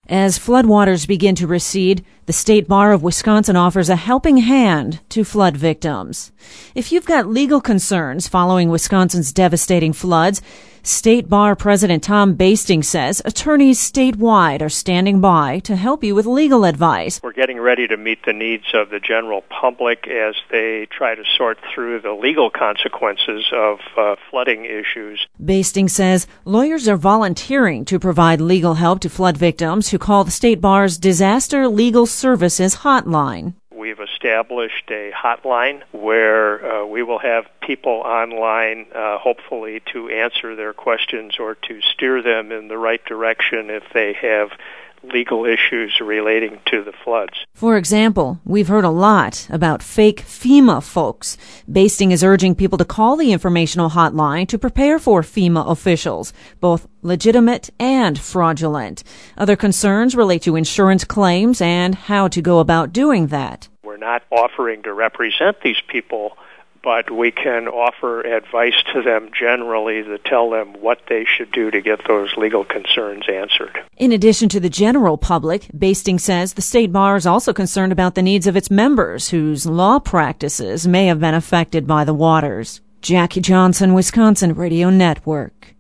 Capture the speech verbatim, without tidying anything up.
As floodwaters begin to recede, the State Bar of Wisconsin offers a helping hand to flood victims. If you've got legal concerns following Wisconsin's devastating floods, State Bar President Tom Basting says attorneys statewide are standing by to help you with legal advice. We're getting ready to meet the needs of the general public as they try to sort through the legal consequences of uh, flooding issues. Basting says lawyers are volunteering to provide legal help to flood victims who call the State Bar's Disaster Legal Services Hotline. We've established a hotline where uh, we will have people online, uh, hopefully, to answer their questions or to steer them in the right direction if they have legal issues relating to the floods. For example, we've heard a lot about fake FEMA folks. Basting is urging people to call the informational hotline to prepare for FEMA officials, both legitimate and fraudulent. Other concerns relate to insurance claims and how to go about doing that. We're not offering to represent these people, but we can offer advice to them generally to tell them what they should do to get those legal concerns answered. In addition to the general public, Basting says the State Bar is also concerned about the needs of its members whose law practices may have been affected by the waters. Jackie Johnson, Wisconsin Radio Network.